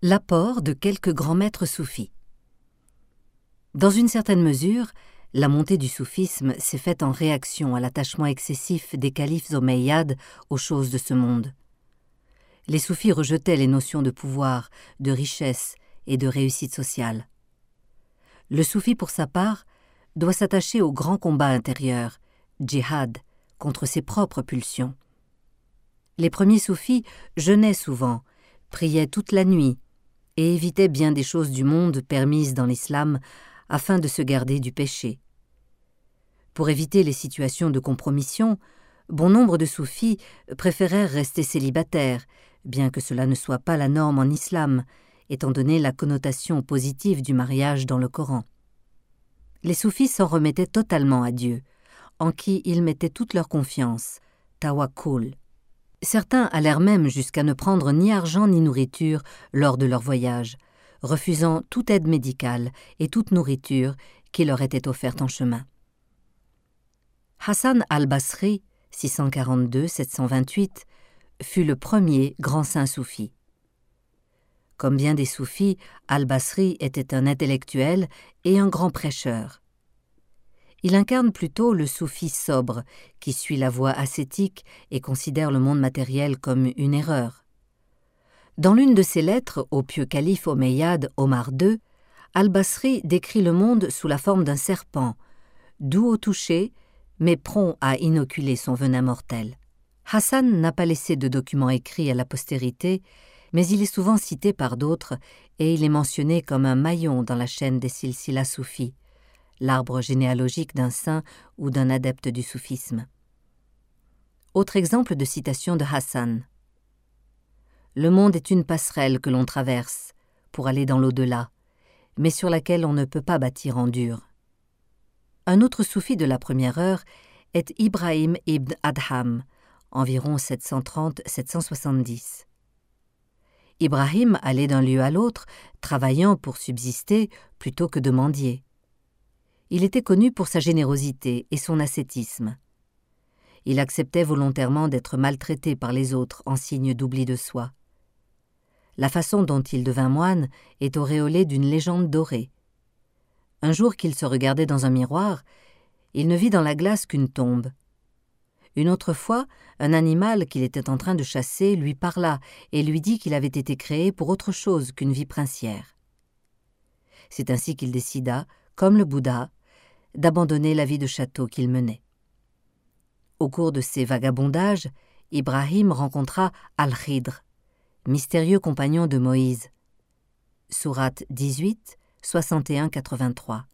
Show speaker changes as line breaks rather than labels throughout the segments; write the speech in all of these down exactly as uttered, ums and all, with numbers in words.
L'apport de quelques grands maîtres soufis. Dans une certaine mesure, la montée du soufisme s'est faite en réaction à l'attachement excessif des califes omeyyades aux choses de ce monde. Les soufis rejetaient les notions de pouvoir, de richesse et de réussite sociale. Le soufi, pour sa part, doit s'attacher au grand combat intérieur, djihad, contre ses propres pulsions. Les premiers soufis jeûnaient souvent, priaient toute la nuit et évitaient bien des choses du monde permises dans l'islam afin de se garder du péché. Pour éviter les situations de compromission, bon nombre de soufis préférèrent rester célibataires, bien que cela ne soit pas la norme en islam, étant donné la connotation positive du mariage dans le Coran. Les soufis s'en remettaient totalement à Dieu, en qui ils mettaient toute leur confiance, tawakkul. Certains allèrent même jusqu'à ne prendre ni argent ni nourriture lors de leur voyage, refusant toute aide médicale et toute nourriture qui leur était offerte en chemin. Hassan al-Basri, six cent quarante-deux à sept cent vingt-huit, fut le premier grand saint soufi. Comme bien des soufis, al-Basri était un intellectuel et un grand prêcheur. Il incarne plutôt le soufi sobre, qui suit la voie ascétique et considère le monde matériel comme une erreur. Dans l'une de ses lettres au pieux calife omeyyade Omar deux, al-Basri décrit le monde sous la forme d'un serpent, doux au toucher, mais prompt à inoculer son venin mortel. Hassan n'a pas laissé de documents écrits à la postérité, mais il est souvent cité par d'autres et il est mentionné comme un maillon dans la chaîne des silsilas soufis, l'arbre généalogique d'un saint ou d'un adepte du soufisme. Autre exemple de citation de Hassan. Le monde est une passerelle que l'on traverse pour aller dans l'au-delà, mais sur laquelle on ne peut pas bâtir en dur. Un autre soufi de la première heure est Ibrahim ibn Adham, environ sept cent trente à sept cent soixante-dix. Ibrahim allait d'un lieu à l'autre, travaillant pour subsister plutôt que de mendier. Il était connu pour sa générosité et son ascétisme. Il acceptait volontairement d'être maltraité par les autres en signe d'oubli de soi. La façon dont il devint moine est auréolée d'une légende dorée. Un jour qu'il se regardait dans un miroir, il ne vit dans la glace qu'une tombe. Une autre fois, un animal qu'il était en train de chasser lui parla et lui dit qu'il avait été créé pour autre chose qu'une vie princière. C'est ainsi qu'il décida, comme le Bouddha, d'abandonner la vie de château qu'il menait. Au cours de ses vagabondages, Ibrahim rencontra Al-Khidr, mystérieux compagnon de Moïse. Sourate dix-huit, soixante et un à quatre-vingt-trois.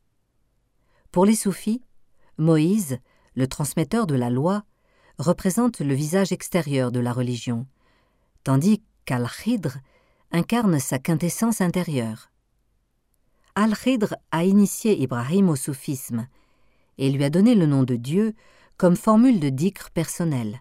Pour les soufis, Moïse, le transmetteur de la loi, représente le visage extérieur de la religion, tandis qu'Al-Khidr incarne sa quintessence intérieure. Al-Khidr a initié Ibrahim au soufisme et lui a donné le nom de Dieu comme formule de dhikr personnel.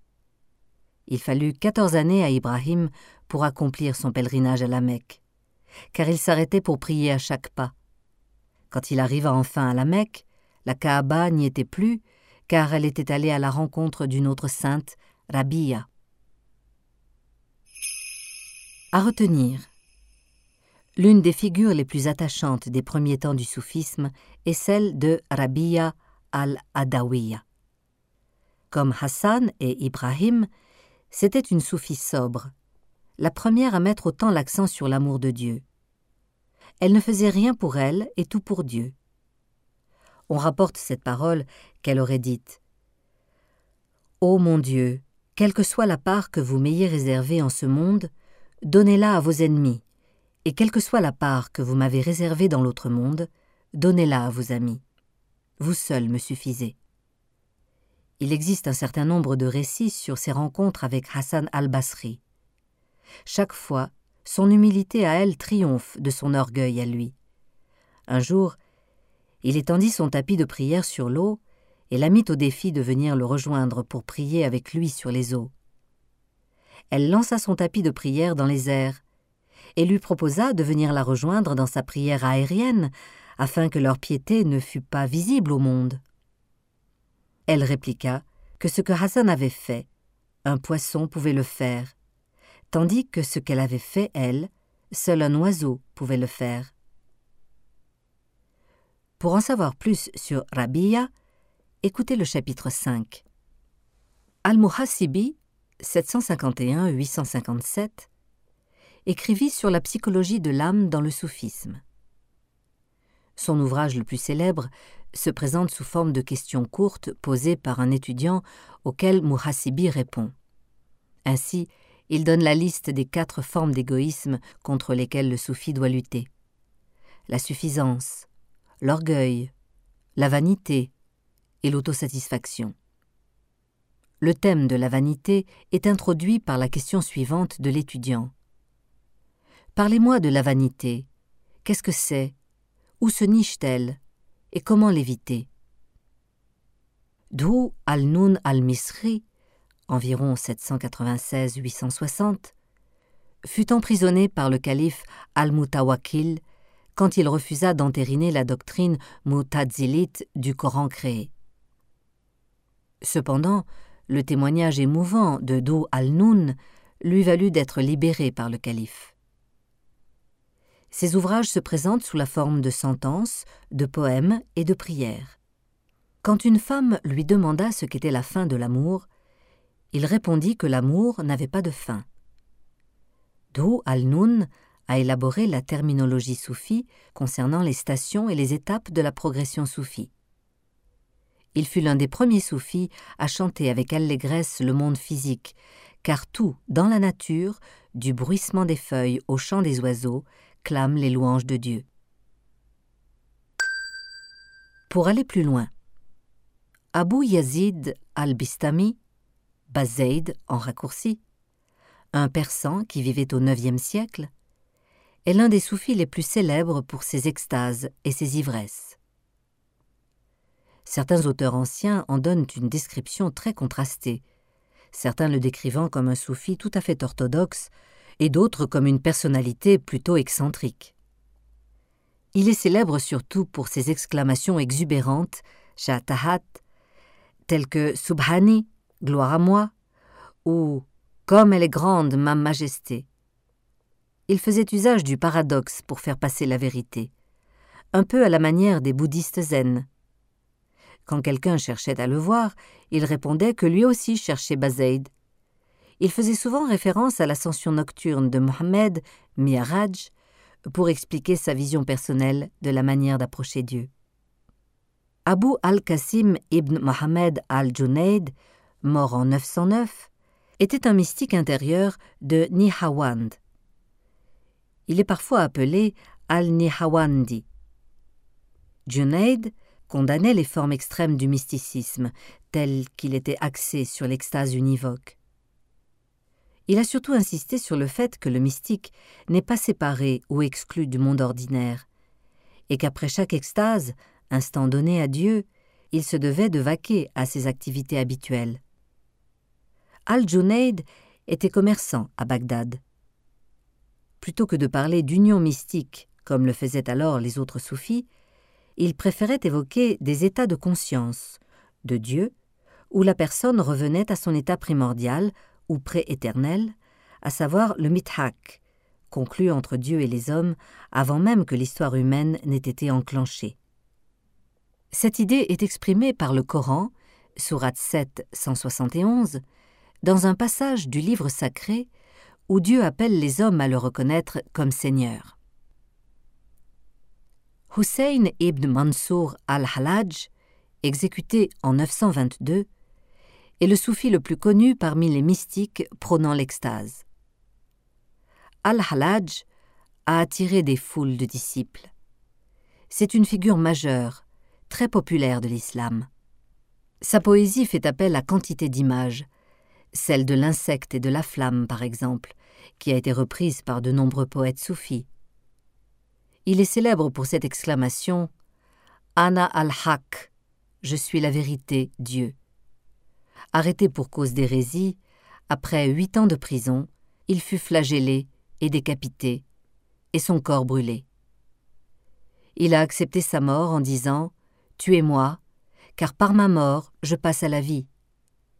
Il fallut quatorze années à Ibrahim pour accomplir son pèlerinage à la Mecque, car il s'arrêtait pour prier à chaque pas. Quand il arriva enfin à la Mecque, la Kaaba n'y était plus, car elle était allée à la rencontre d'une autre sainte, Rabia. À retenir. L'une des figures les plus attachantes des premiers temps du soufisme est celle de Rabia al-Adawiya. Comme Hassan et Ibrahim, c'était une soufie sobre, la première à mettre autant l'accent sur l'amour de Dieu. Elle ne faisait rien pour elle et tout pour Dieu. On rapporte cette parole qu'elle aurait dite « Ô mon Dieu, quelle que soit la part que vous m'ayez réservée en ce monde, donnez-la à vos ennemis. Et quelle que soit la part que vous m'avez réservée dans l'autre monde, donnez-la à vos amis. Vous seul me suffisez. » Il existe un certain nombre de récits sur ses rencontres avec Hassan al-Basri. Chaque fois, son humilité à elle triomphe de son orgueil à lui. Un jour, il étendit son tapis de prière sur l'eau et la mit au défi de venir le rejoindre pour prier avec lui sur les eaux. Elle lança son tapis de prière dans les airs et lui proposa de venir la rejoindre dans sa prière aérienne afin que leur piété ne fût pas visible au monde. Elle répliqua que ce que Hassan avait fait, un poisson pouvait le faire, tandis que ce qu'elle avait fait, elle, seul un oiseau pouvait le faire. Pour en savoir plus sur Rabi'a, écoutez le chapitre cinq. Al-Muhasibi, sept cent cinquante et un à huit cent cinquante-sept, écrivit sur la psychologie de l'âme dans le soufisme. Son ouvrage le plus célèbre se présente sous forme de questions courtes posées par un étudiant auquel Muhasibi répond. Ainsi, il donne la liste des quatre formes d'égoïsme contre lesquelles le soufi doit lutter. La suffisance, l'orgueil, la vanité et l'autosatisfaction. Le thème de la vanité est introduit par la question suivante de l'étudiant. Parlez-moi de la vanité. Qu'est-ce que c'est? Où se niche-t-elle? Et comment l'éviter? Dhu al-Nun al-Misri, environ sept cent quatre-vingt-seize à huit cent soixante, fut emprisonné par le calife al-Mutawakkil quand il refusa d'entériner la doctrine mu'tazilite du Coran créé. Cependant, le témoignage émouvant de Dhu al-Nun lui valut d'être libéré par le calife. Ses ouvrages se présentent sous la forme de sentences, de poèmes et de prières. Quand une femme lui demanda ce qu'était la fin de l'amour, il répondit que l'amour n'avait pas de fin. Dhu al-Nun a élaboré la terminologie soufie concernant les stations et les étapes de la progression soufie. Il fut l'un des premiers soufis à chanter avec allégresse le monde physique, car tout, dans la nature, du bruissement des feuilles au chant des oiseaux, clame les louanges de Dieu. Pour aller plus loin, Abu Yazid al-Bistami, Bazaid en raccourci, un persan qui vivait au neuvième siècle, est l'un des soufis les plus célèbres pour ses extases et ses ivresses. Certains auteurs anciens en donnent une description très contrastée, certains le décrivant comme un soufi tout à fait orthodoxe et d'autres comme une personnalité plutôt excentrique. Il est célèbre surtout pour ses exclamations exubérantes, shatahat, telles que « Subhani », « Gloire à moi » ou « Comme elle est grande, ma majesté ». Il faisait usage du paradoxe pour faire passer la vérité, un peu à la manière des bouddhistes zen. Quand quelqu'un cherchait à le voir, il répondait que lui aussi cherchait Bazaid. Il faisait souvent référence à l'ascension nocturne de Mohammed, Mi'raj, pour expliquer sa vision personnelle de la manière d'approcher Dieu. Abu al-Qasim ibn Mohammed al-Junayd, mort en neuf cent neuf, était un mystique intérieur de Nihawand. Il est parfois appelé al-Nihawandi. Junayd condamnait les formes extrêmes du mysticisme, tel qu'il était axé sur l'extase univoque. Il a surtout insisté sur le fait que le mystique n'est pas séparé ou exclu du monde ordinaire, et qu'après chaque extase, instant donné à Dieu, il se devait de vaquer à ses activités habituelles. Al-Junayd était commerçant à Bagdad. Plutôt que de parler d'union mystique, comme le faisaient alors les autres soufis, il préférait évoquer des états de conscience, de Dieu, où la personne revenait à son état primordial ou pré-éternel, à savoir le mithaq, conclu entre Dieu et les hommes avant même que l'histoire humaine n'ait été enclenchée. Cette idée est exprimée par le Coran, sourate sept, cent soixante et onze, dans un passage du livre sacré où Dieu appelle les hommes à le reconnaître comme Seigneur. Hussein ibn Mansour al-Hallaj, exécuté en neuf cent vingt-deux, est le soufi le plus connu parmi les mystiques prônant l'extase. Al-Hallaj a attiré des foules de disciples. C'est une figure majeure, très populaire de l'islam. Sa poésie fait appel à quantité d'images, celle de l'insecte et de la flamme par exemple, qui a été reprise par de nombreux poètes soufis. Il est célèbre pour cette exclamation « Ana al-Haq » « Je suis la vérité, Dieu ». Arrêté pour cause d'hérésie, après huit ans de prison, il fut flagellé et décapité, et son corps brûlé. Il a accepté sa mort en disant « Tuez-moi, car par ma mort, je passe à la vie ».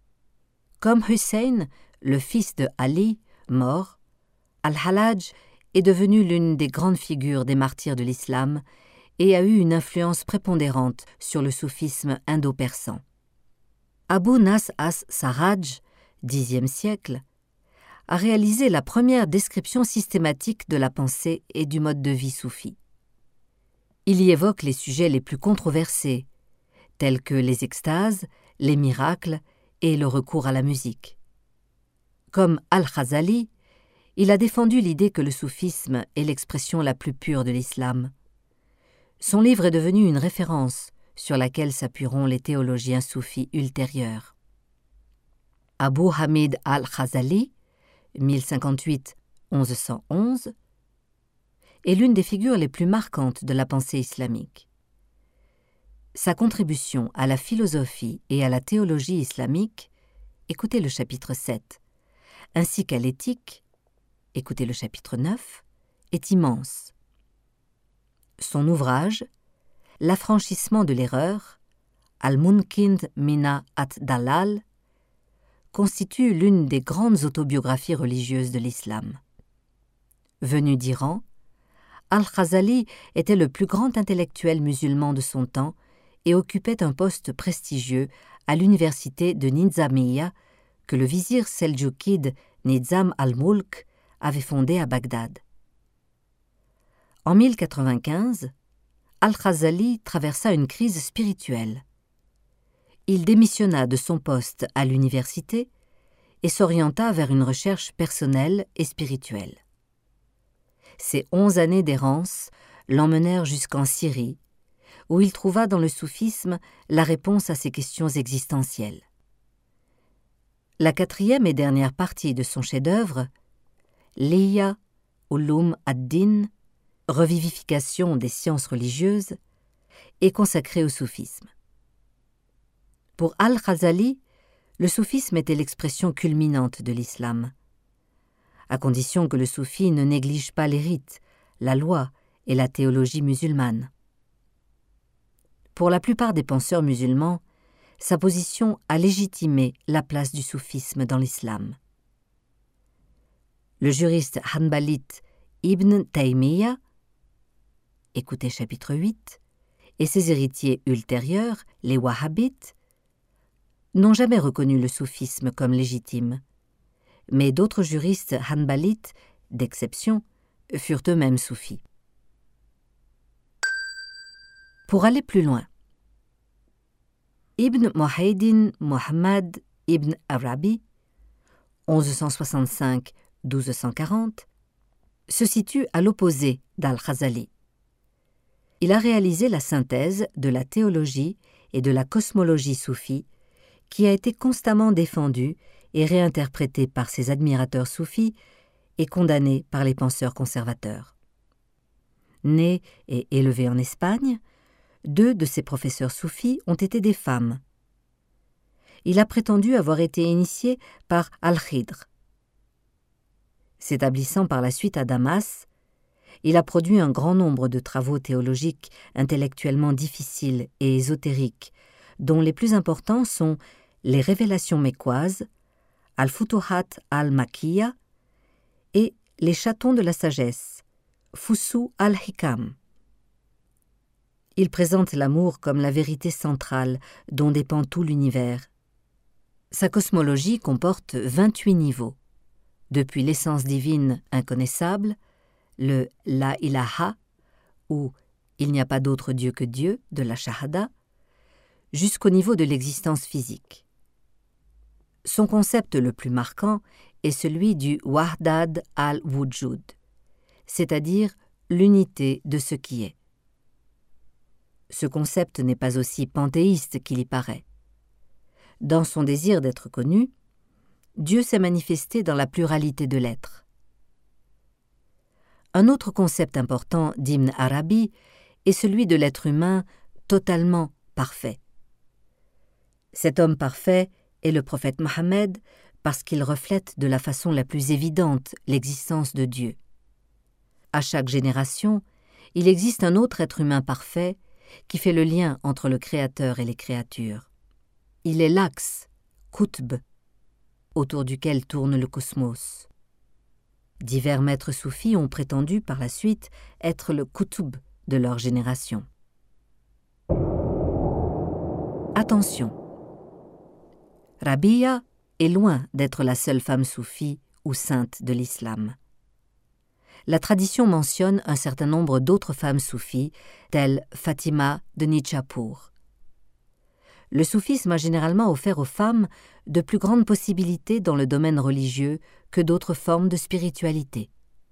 Comme Hussein, le fils de Ali, mort, Al-Hallaj est devenu l'une des grandes figures des martyrs de l'islam et a eu une influence prépondérante sur le soufisme indo-persan. Abu Nasr as-Sarraj, dixième siècle, a réalisé la première description systématique de la pensée et du mode de vie soufi. Il y évoque les sujets les plus controversés, tels que les extases, les miracles et le recours à la musique. Comme Al-Khazali, il a défendu l'idée que le soufisme est l'expression la plus pure de l'islam. Son livre est devenu une référence sur laquelle s'appuieront les théologiens soufis ultérieurs. Abu Hamid al-Khazali, mille cinquante-huit à mille cent onze, est l'une des figures les plus marquantes de la pensée islamique. Sa contribution à la philosophie et à la théologie islamique, écoutez le chapitre sept, ainsi qu'à l'éthique, écoutez le chapitre neuf, est immense. Son ouvrage, L'affranchissement de l'erreur, Al-Munkind Mina at-Dalal, constitue l'une des grandes autobiographies religieuses de l'islam. Venu d'Iran, Al-Khazali était le plus grand intellectuel musulman de son temps et occupait un poste prestigieux à l'université de Nizamiya que le vizir seldjoukide Nizam al-Mulk avait fondée à Bagdad. En mille quatre-vingt-quinze, Al-Khazali traversa une crise spirituelle. Il démissionna de son poste à l'université et s'orienta vers une recherche personnelle et spirituelle. Ses onze années d'errance l'emmenèrent jusqu'en Syrie, où il trouva dans le soufisme la réponse à ses questions existentielles. La quatrième et dernière partie de son chef-d'œuvre, Ihya Ulum ad-Din, revivification des sciences religieuses, est consacrée au soufisme. Pour Al-Khazali, le soufisme était l'expression culminante de l'islam, à condition que le soufi ne néglige pas les rites, la loi et la théologie musulmane. Pour la plupart des penseurs musulmans, sa position a légitimé la place du soufisme dans l'islam. Le juriste hanbalite Ibn Taymiyyah, écoutez chapitre huit, et ses héritiers ultérieurs, les wahhabites, n'ont jamais reconnu le soufisme comme légitime, mais d'autres juristes hanbalites, d'exception, furent eux-mêmes soufis. Pour aller plus loin, Ibn Muhaydin Muhammad ibn Arabi, onze cent soixante-cinq à douze cent quarante, se situe à l'opposé d'Al-Khazali. Il a réalisé la synthèse de la théologie et de la cosmologie soufie qui a été constamment défendue et réinterprétée par ses admirateurs soufis et condamnée par les penseurs conservateurs. Né et élevé en Espagne, deux de ses professeurs soufis ont été des femmes. Il a prétendu avoir été initié par Al-Khidr. S'établissant par la suite à Damas, il a produit un grand nombre de travaux théologiques intellectuellement difficiles et ésotériques, dont les plus importants sont les Révélations mécoises, Al-Futuhat al-Makkiya et les Chatons de la sagesse, Fusu al-Hikam. Il présente l'amour comme la vérité centrale dont dépend tout l'univers. Sa cosmologie comporte vingt-huit niveaux, depuis l'essence divine inconnaissable, le La ilaha, ou il n'y a pas d'autre Dieu que Dieu, de la Shahada, jusqu'au niveau de l'existence physique. Son concept le plus marquant est celui du Wahdad al-Wujud, c'est-à-dire l'unité de ce qui est. Ce concept n'est pas aussi panthéiste qu'il y paraît. Dans son désir d'être connu, Dieu s'est manifesté dans la pluralité de l'être. Un autre concept important d'Ibn Arabi est celui de l'être humain totalement parfait. Cet homme parfait est le prophète Mohammed parce qu'il reflète de la façon la plus évidente l'existence de Dieu. À chaque génération, il existe un autre être humain parfait qui fait le lien entre le Créateur et les créatures. Il est l'axe, Qutb, autour duquel tourne le cosmos. Divers maîtres soufis ont prétendu par la suite être le Qutb de leur génération. Attention! Rabia est loin d'être la seule femme soufie ou sainte de l'islam. La tradition mentionne un certain nombre d'autres femmes soufis, telles Fatima de Nichapur. Le soufisme a généralement offert aux femmes de plus grandes possibilités dans le domaine religieux que d'autres formes de spiritualité.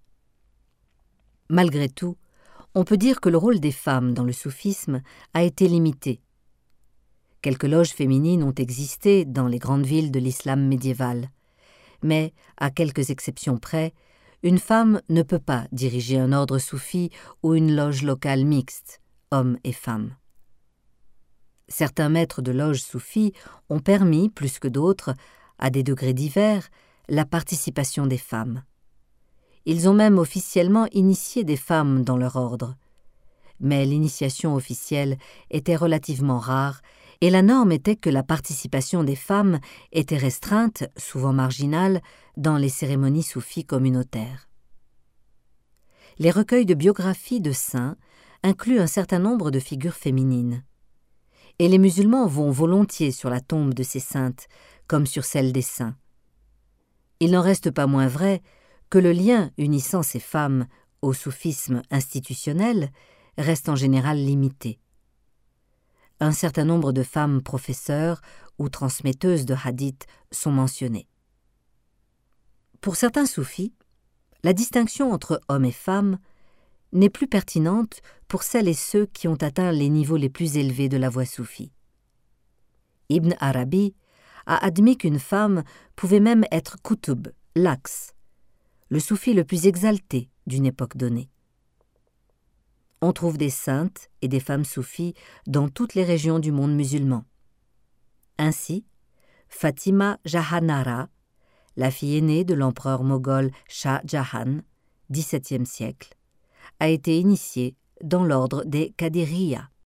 Malgré tout, on peut dire que le rôle des femmes dans le soufisme a été limité. Quelques loges féminines ont existé dans les grandes villes de l'islam médiéval, mais, à quelques exceptions près, une femme ne peut pas diriger un ordre soufi ou une loge locale mixte, hommes et femmes. Certains maîtres de loges soufis ont permis, plus que d'autres, à des degrés divers, la participation des femmes. Ils ont même officiellement initié des femmes dans leur ordre. Mais l'initiation officielle était relativement rare et la norme était que la participation des femmes était restreinte, souvent marginale, dans les cérémonies soufis communautaires. Les recueils de biographies de saints incluent un certain nombre de figures féminines. Et les musulmans vont volontiers sur la tombe de ces saintes, comme sur celle des saints. Il n'en reste pas moins vrai que le lien unissant ces femmes au soufisme institutionnel reste en général limité. Un certain nombre de femmes professeurs ou transmetteuses de hadith sont mentionnées. Pour certains soufis, la distinction entre hommes et femmes n'est plus pertinente pour celles et ceux qui ont atteint les niveaux les plus élevés de la voie soufie. Ibn Arabi a admis qu'une femme pouvait même être Qutb, l'axe, le soufi le plus exalté d'une époque donnée. On trouve des saintes et des femmes soufis dans toutes les régions du monde musulman. Ainsi, Fatima Jahanara, la fille aînée de l'empereur moghol Shah Jahan, dix-septième siècle, a été initiée dans l'ordre des Qadiriyya.